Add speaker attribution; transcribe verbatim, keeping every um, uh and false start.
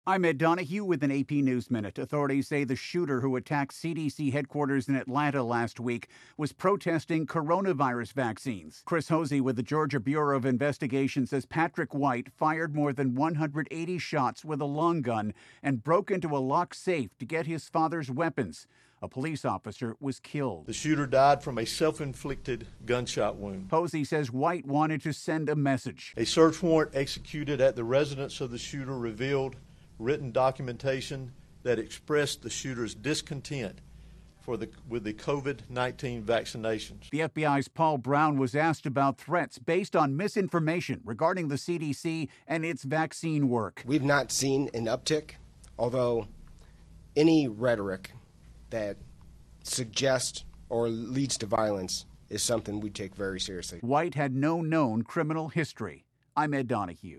Speaker 1: I'm Ed Donahue with an A P News Minute. Authorities say the shooter who attacked C D C headquarters in Atlanta last week was protesting coronavirus vaccines. Chris Hosey with the Georgia Bureau of Investigation says Patrick White fired more than one hundred eighty shots with a long gun and broke into a locked safe to get his father's weapons. A police officer was killed.
Speaker 2: The shooter died from a self-inflicted gunshot wound.
Speaker 1: Hosey says White wanted to send a message.
Speaker 2: A search warrant executed at the residence of the shooter revealed written documentation that expressed the shooter's discontent for the, with the COVID nineteen vaccinations.
Speaker 1: The F B I's Paul Brown was asked about threats based on misinformation regarding the C D C and its vaccine work.
Speaker 3: We've not seen an uptick, although any rhetoric that suggests or leads to violence is something we take very seriously.
Speaker 1: White had no known criminal history. I'm Ed Donahue.